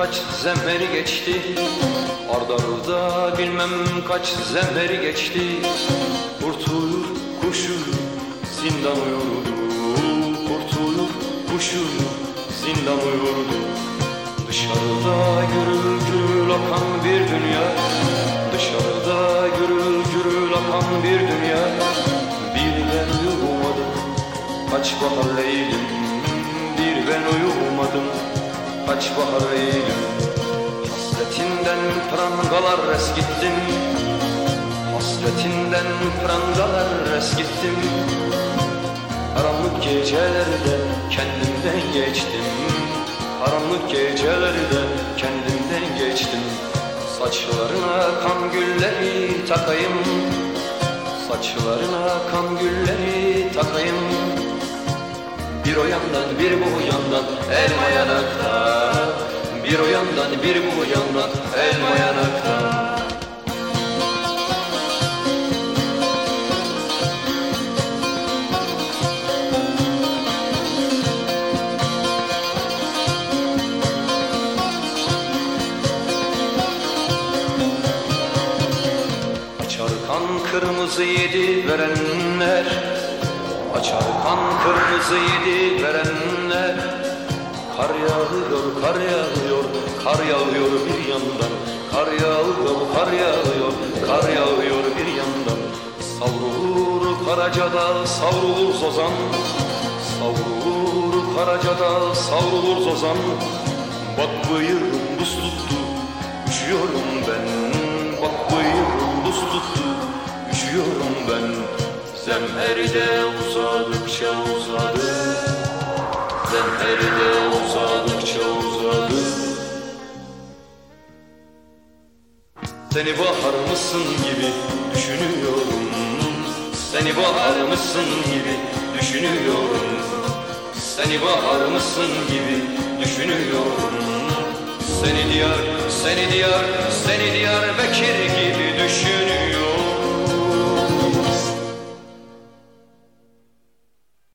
kaç zemheri geçti, arda arda bilmem kaç zemheri geçti. Kurtulur kuşu zindan uyurdu, kurtulur kuşu zindan uyurdu. Dışarıda gürül gürül akan bir dünya, dışarıda gürül gürül akan bir dünya. Bir ben uyumadım, kaç bahar leylim, bir ben uyumadım, kaç bahar leylim. Hasretinden prangalar eskittim, hasretinden prangalar eskittim. Karanlık gecelerde kendimden geçtim, karanlık gecelerde kendimden geçtim. Saçlarına kan gülleri takayım, saçlarına kan gülleri takayım. Bir o yandan bir bu yandan elma yanakta, bir o yandan bir bu yandan elma yanakta. Açar kan kırmızı yedi verenler, açar kan kırmızı yedi verenler. Kar yağıyor, kar yağıyor, kar yağıyor bir yandan. Kar yağıyor, kar yağıyor, kar yağıyor bir yandan. Savrulur Karaca'da, savrulur Zozan. Savrulur Karaca'da, savrulur Zozan. Bak bıyığım buz tuttu, üşüyorum ben. Bak bıyığım buz tuttu, üşüyorum ben. Zemheride uzadıkça uzadı, zemheride uzadıkça uzadı. Seni bahar mısın gibi düşünüyorum, seni bahar mısın gibi düşünüyorum. Seni bahar mısın gibi düşünüyorum. Seni diyar, seni diyar, seni Diyarbakır gibi düşünüyorum.